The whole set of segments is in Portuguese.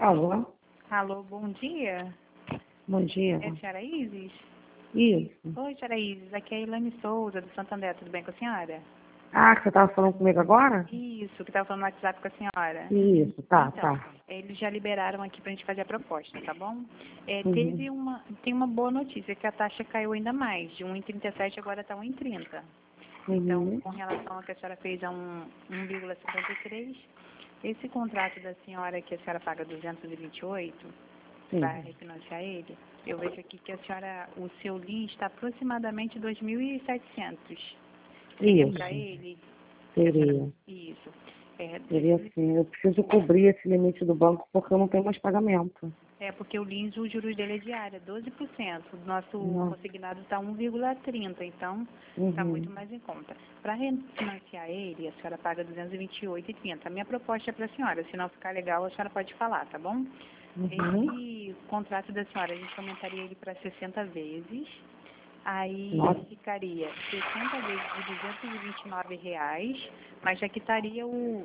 Alô? Alô, bom dia. Bom dia. É a senhora Isis? Isso. Oi, senhora Isis. Aqui é a Ilane Souza, do Santander. Tudo bem com a senhora? Ah, que você estava falando comigo agora? Isso, que estava falando no WhatsApp com a senhora. Isso, tá, Então, tá. eles já liberaram aqui para a gente fazer a proposta, tá bom? Uhum. Tem uma boa notícia, que a taxa caiu ainda mais. De 1,37 agora está 1,30. Então, Uhum. com relação ao que a senhora fez a 1,53, esse contrato da senhora que a senhora paga 228 Sim. para refinanciar ele, eu vejo aqui que a senhora, o seu LIN está aproximadamente 2.700. Seria para Isso. ele? Que a senhora, Seria. isso. É, Seria sim. Eu preciso cobrir esse limite do banco porque eu não tenho mais pagamento. porque o LINS, o juros dele é diário, 12%. O nosso Nossa. consignado está 1,30, então está muito Uhum. mais em conta. Para refinanciar ele, a senhora paga 228,30. A minha proposta é para a senhora, se não ficar legal, a senhora pode falar, tá bom? Uhum. Esse contrato da senhora, a gente aumentaria ele para 60 vezes. Aí Nossa. ficaria 60 vezes de R$ 229, mas já quitaria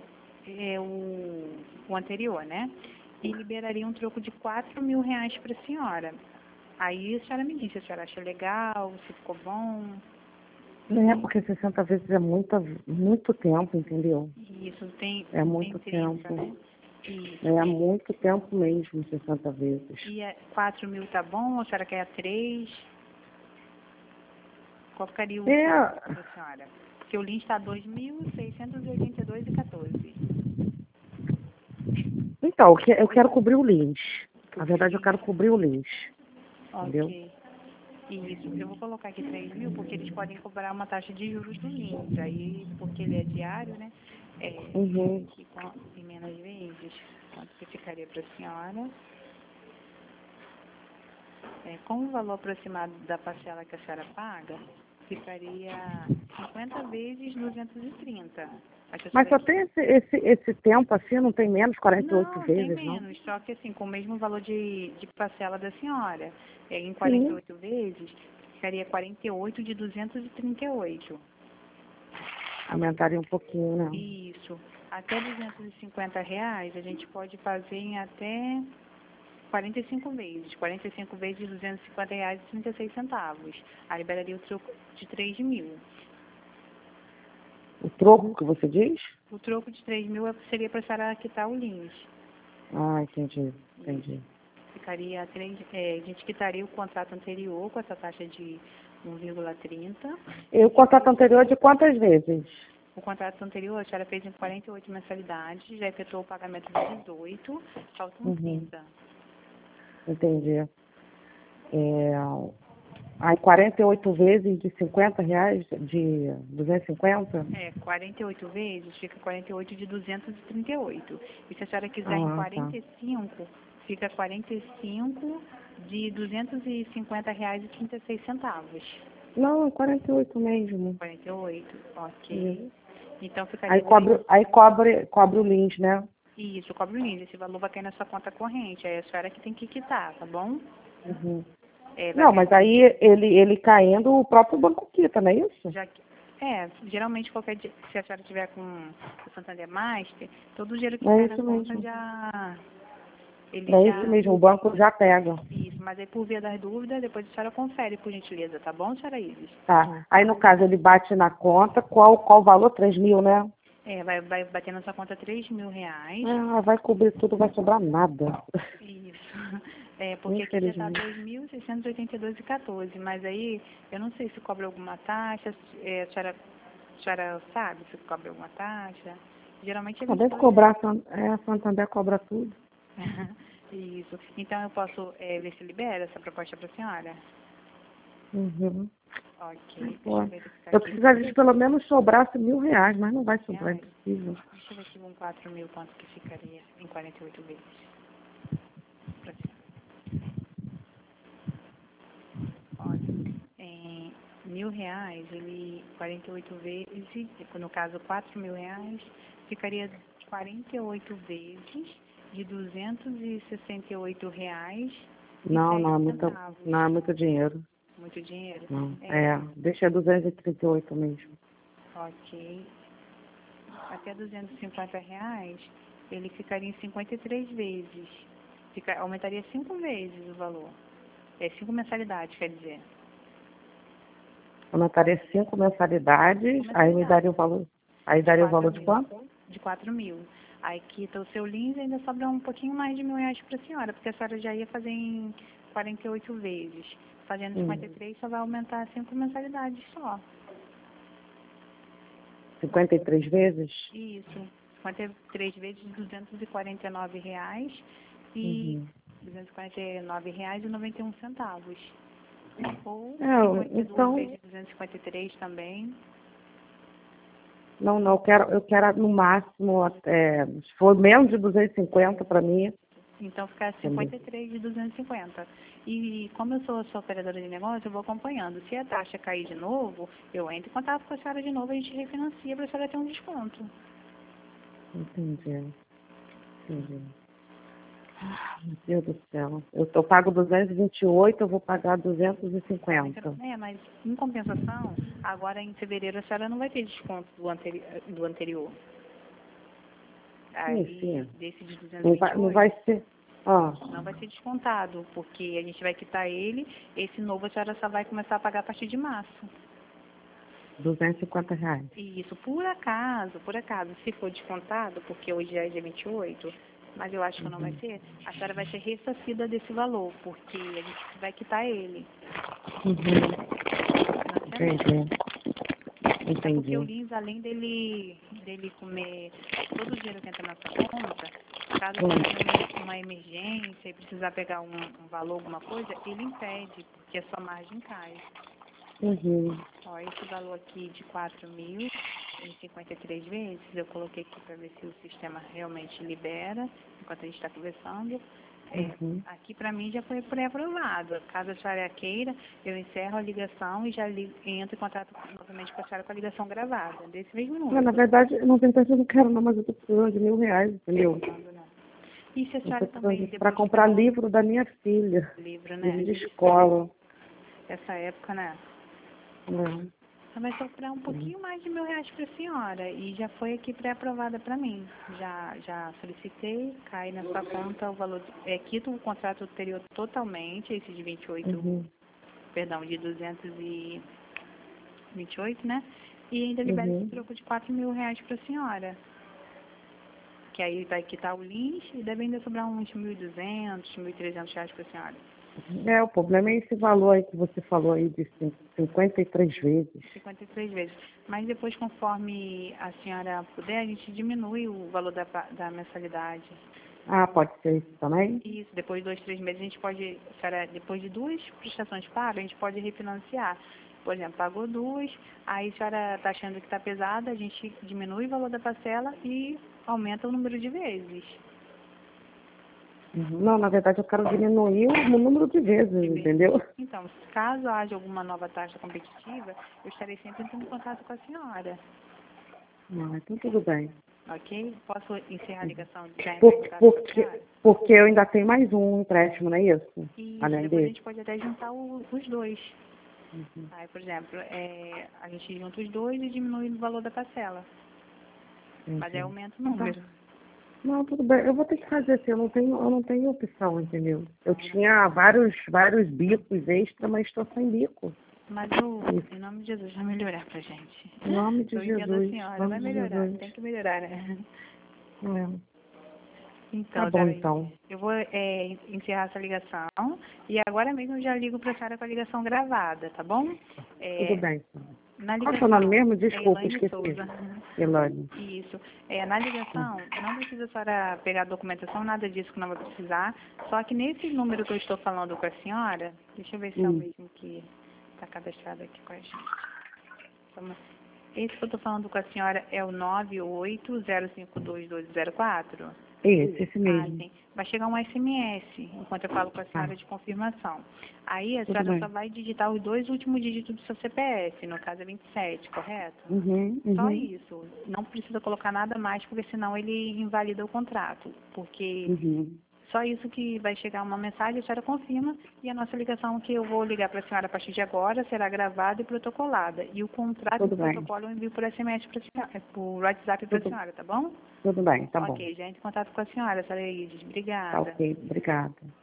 o anterior, né? E liberaria um troco de R$ 4.000 para a senhora. Aí a senhora me diz se a senhora acha legal, se ficou bom. É, porque 60 vezes é muito tempo, entendeu? Isso tem, É tem muito 30, tempo. né? Isso. É muito tempo mesmo, 60 vezes. E 4.000 tá bom? Ou a senhora quer 3? Qual ficaria o É, da senhora? Porque o link está 2.682,14. então, eu quero cobrir o lins. Na Cobrir o verdade, eu quero link? cobrir o lins. Entendeu? Ok. Isso. Eu vou colocar aqui 3.000 porque eles podem cobrar uma taxa de juros do link. Aí, porque ele é diário, né? Uhum. E em menos vezes, quanto que ficaria para a senhora? Com o valor aproximado da parcela que a senhora paga, ficaria 50 vezes 230. Acho que a Mas senhora só tem esse tempo assim, não tem menos 48 Não, tem vezes, não? menos, só que assim, com o mesmo valor de parcela da senhora. Em Sim. 48 vezes, ficaria 48 de 238. Aumentaria um pouquinho, né? Isso. Até R$ 250, a gente pode fazer em até 45 vezes. 45 vezes de R$ 250 e 36 centavos. Aí liberaria o troco de 3.000. O troco que você diz? O troco de 3.000 seria para a senhora quitar o LINS. Ah, entendi, entendi. Ficaria, a gente quitaria o contrato anterior com essa taxa de 1,30. E o contrato anterior é de quantas vezes? O contrato anterior a senhora fez em 48 mensalidades, já efetuou o pagamento de 18, faltam Uhum, 30. entendi. Aí 48 vezes de R$ 50, de 250? 48 vezes, fica 48 de 238. E se a senhora quiser em Ah, tá. 45, fica 45 de R$ 250 e 36 centavos. Não, é 48 mesmo. 48, Isso. ok. Então Aí ficaria cobre o lins, né? Isso, cobre o NIS. Esse valor vai cair na sua conta corrente. Aí a senhora que tem que quitar, tá bom? Uhum. Vai Não, cair. mas aí ele caindo, o próprio banco quita, não é isso? Já que, geralmente se a senhora tiver com o Santander Master, todo o dinheiro que É cai na isso conta mesmo. ele É isso já, mesmo, o banco já pega. isso. Mas aí por via das dúvidas, depois a senhora confere, por gentileza, tá bom, senhora Isis? Tá. Aí no caso ele bate na conta, qual o valor? 3.000, né? Vai bater na sua conta R$ 3.000. Ah, vai cobrir tudo, vai sobrar nada. Isso. Porque aqui já está Infelizmente. 2.682,14, mas aí eu não sei se cobra alguma taxa, a senhora sabe se cobra alguma taxa? Geralmente é Ah, deve 22 cobrar, reais. a Santander cobra tudo. Isso. Então eu posso ver se libera essa proposta para a senhora? Uhum. Ok, deixa eu Pô. verificar Eu aqui. precisaria de pelo menos sobrasse R$ 1.000, mas não vai sobrar, é Reais. impossível. Deixa eu ver aqui com 4.000 quanto que ficaria em 48 vezes para a senhora. Olha, em R$ 1.000, 48 vezes, no caso R$ 4.000, ficaria 48 vezes de R$ 268,07. Não é muito dinheiro. Muito dinheiro? Não. Deixa 238 mesmo. Ok. Até R$ 250, ele ficaria em 53 vezes. Aumentaria 5 vezes o valor. 5 mensalidades, quer dizer. Aumentaria 5 mensalidades, aí me daria o valor. Aí daria o valor de quanto? De 4.000. Aí quita o seu leasing e ainda sobra um pouquinho mais de R$ 1.000 para a senhora, porque a senhora já ia fazer em 48 vezes. Fazendo 53, só vai aumentar 5 mensalidades só. 53 vezes? Isso. 53 vezes de R$ 249 e R$ 249,91. Ou 52 então, vezes de 253 também. Não, eu quero no máximo, até, se for menos de 250 para mim. Então fica 53 de 250. E como eu sou sua operadora de negócio, eu vou acompanhando. Se a taxa cair de novo, eu entro em contato com a senhora de novo e a gente refinancia para a senhora ter um desconto. Entendi. Meu Deus do céu. Eu pago 228, eu vou pagar 250. Mas em compensação, agora em fevereiro a senhora não vai ter desconto do anterior. Aí, Sim. desse de 228, não vai ser. não vai ser descontado, porque a gente vai quitar ele, esse novo a senhora só vai começar a pagar a partir de março. R$ 250. Isso, por acaso, se for descontado, porque hoje já é dia 28, mas eu acho que não vai ser, a senhora vai ser ressarcida desse valor, porque a gente vai quitar ele. Entendi. Porque o Lins, além dele comer todo o dinheiro que entra na sua conta, caso tenha uma emergência e precisar pegar um valor, alguma coisa, ele impede, porque a sua margem cai. Ó, esse valor aqui de 4.000 em 53 vezes, eu coloquei aqui para ver se o sistema realmente libera, enquanto a gente está conversando. Aqui para mim já foi pré-aprovado. Caso a senhora queira, eu encerro a ligação e já entro em contato novamente com a senhora com a ligação gravada, desse mesmo número. Na verdade, eu não quero não, mas eu estou precisando de R$ 1.000, entendeu? E se a senhora também... Para comprar livro da minha filha. Livro, né? Livro de escola. Essa época, né? Vai sobrar um pouquinho mais de R$ 1.000 para a senhora e já foi aqui pré-aprovada para mim. Já solicitei, cai na sua conta o valor, quito o contrato anterior totalmente, esse de 28, perdão, de 228, né? E ainda libera esse troco de R$ 4.000 para a senhora. Que aí vai quitar o lins e deve ainda sobrar uns R$ 1.200, R$ 1.300 para a senhora. O problema é esse valor aí que você falou aí de 53 vezes. 53 vezes. Mas depois, conforme a senhora puder, a gente diminui o valor da mensalidade. Pode ser isso também? Isso, depois de 2, 3 meses, a gente pode, depois de 2 prestações pagas, a gente pode refinanciar. Por exemplo, pagou 2, aí a senhora está achando que está pesada, a gente diminui o valor da parcela e aumenta o número de vezes. Não, na verdade eu quero diminuir o número de vezes, entendeu? Então, caso haja alguma nova taxa competitiva, eu estarei sempre entrando em contato com a senhora. Então tudo bem. Ok? Posso encerrar a ligação? Porque eu ainda tenho mais um empréstimo, não é isso? E Além depois desse. a gente pode até juntar os dois. Aí, por exemplo, a gente junta os dois e diminui o valor da parcela. Mas aí aumenta o número. Não, tudo bem. Eu vou ter que fazer assim, eu não tenho opção, entendeu? Eu tinha vários bicos extra, mas estou sem bico. Mas em nome de Jesus, vai melhorar pra gente. Em nome de Eu entendo Jesus. a senhora, vai melhorar, tem que melhorar, né? Então, Tá bom, então. eu vou encerrar essa ligação e agora mesmo eu já ligo para a senhora com a ligação gravada, tá bom? Tudo bem, senhora. Na Qual é o ligação, seu nome mesmo? Desculpa, Elaine esqueci. Souza. Elaine. Isso. Na ligação, não precisa a senhora pegar a documentação, nada disso que não vai precisar. Só que nesse número que eu estou falando com a senhora, deixa eu ver se é o mesmo que está cadastrado aqui com a gente. Esse que eu estou falando com a senhora é o 980521204? Esse mesmo. Sim. Vai chegar um SMS enquanto eu falo com a senhora de confirmação. Aí a senhora só vai digitar os 2 últimos dígitos do seu CPF, no caso é 27, correto? Só isso. Não precisa colocar nada mais, porque senão ele invalida o contrato. Porque Só isso que vai chegar uma mensagem, a senhora confirma, e a nossa ligação que eu vou ligar para a senhora a partir de agora será gravada e protocolada. E o contrato Tudo do bem. protocolo eu envio por SMS para a senhora, por WhatsApp para a senhora, tá bom? Tudo bem, tá bom. Ok, já entro em contato com a senhora Ides. Tá Obrigada. ok, obrigada.